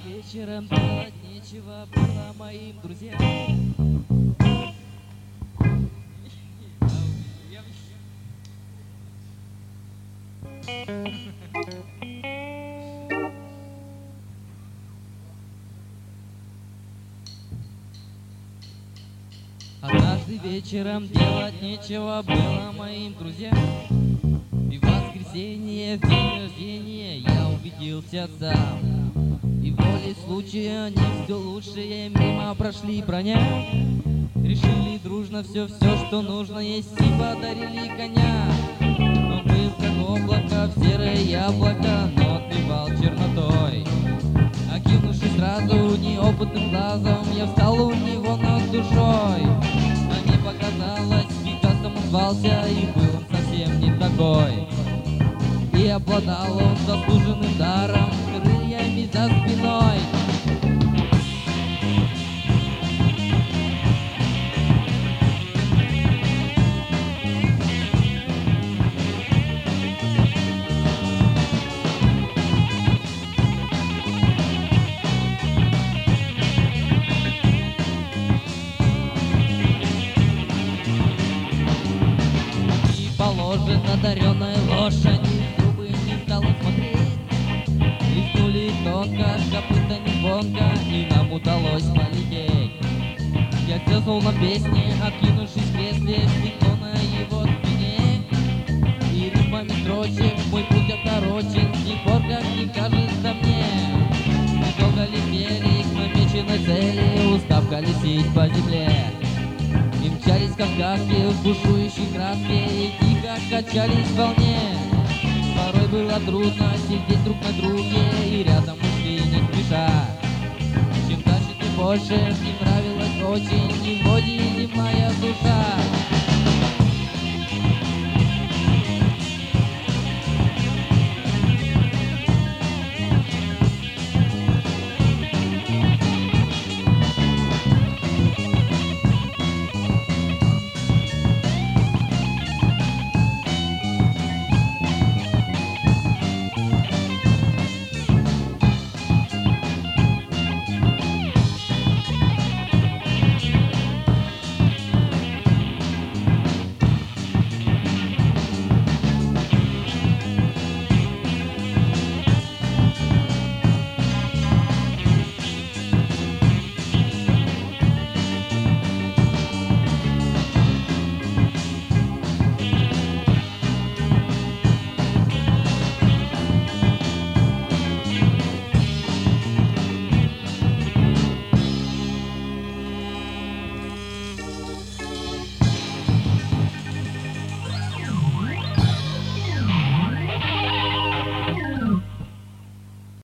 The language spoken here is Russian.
Вечером делать нечего было моим друзьям. Однажды вечером делать нечего было моим друзьям. И в воскресенье, в день рождения, я убедился сам. И волей случая не все лучшее мимо прошли броня. Решили дружно все, что нужно есть, и подарили коня. Он был как облако в серое яблоко, но отливал чернотой. Окинувшись сразу неопытным глазом, я встал у него над душой. А мне показалось, Пикассом он звался, и был он совсем не такой. И обладал он заслуженным даром, крыльями за спиной. Одаренной лошади зубы не стала смотреть. Листнули тонко, копыта не звонко, и нам удалось полететь. Я сел на песне, откинувшись в кресле, стекло на его спине. И рифмами строчек мой путь окорочен, с тех пор, как не кажется мне. Мы долго летели к намеченной цели, устав колесить по земле. И мчались как гаки в бушующей краске, и тихо качались в волне. Порой было трудно сидеть друг на друге и рядом ушли не спеша. Чем дальше, тем больше мне нравилось очень, и в воде земная душа.